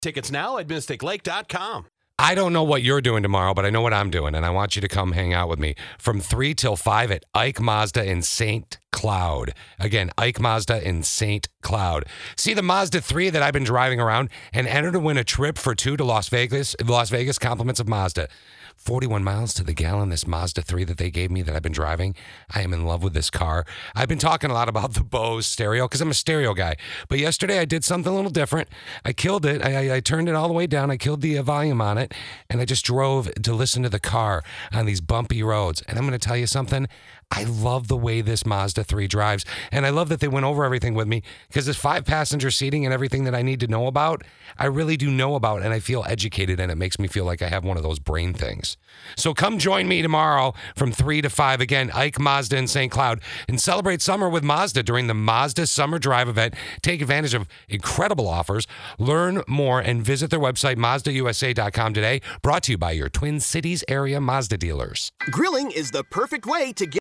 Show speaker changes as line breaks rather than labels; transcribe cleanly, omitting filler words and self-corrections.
Tickets now at MystiCLake.com.
I don't know what you're doing tomorrow, but I know what I'm doing, and I want you to come hang out with me from 3 till 5 at Ike Mazda in St. Cloud. Again, Ike Mazda in St. Cloud. See the Mazda 3 that I've been driving around and enter to win a trip for 2 to Las Vegas. Las Vegas, compliments of Mazda. 41 miles to the gallon, this Mazda 3 that they gave me that I've been driving. I am in love with this car. I've been talking a lot about the Bose stereo because I'm a stereo guy. But yesterday I did something a little different. I killed it. I turned it all the way down. I killed the volume on it. And I just drove to listen to the car on these bumpy roads. And I'm going to tell you something. I love the way this Mazda 3 drives. And I love that they went over everything with me because it's 5-passenger seating and everything that I need to know about, I really do know about, and I feel educated, and it makes me feel like I have one of those brain things. So come join me tomorrow from 3 to 5. Again, Ike Mazda in St. Cloud, and celebrate summer with Mazda during the Mazda Summer Drive event. Take advantage of incredible offers. Learn more and visit their website, MazdaUSA.com today. Brought to you by your Twin Cities area Mazda dealers.
Grilling is the perfect way to get